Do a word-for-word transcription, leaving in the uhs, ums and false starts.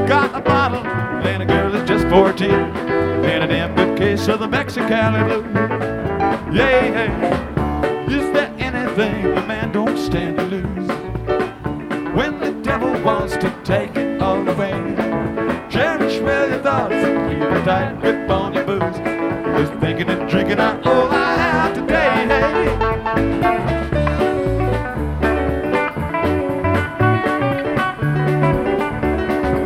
got a bottle and a girl is just fourteen, and a damn good case of the Mexicali blues. Yeah, yeah. Is there anything a man don't stand to lose? When the devil was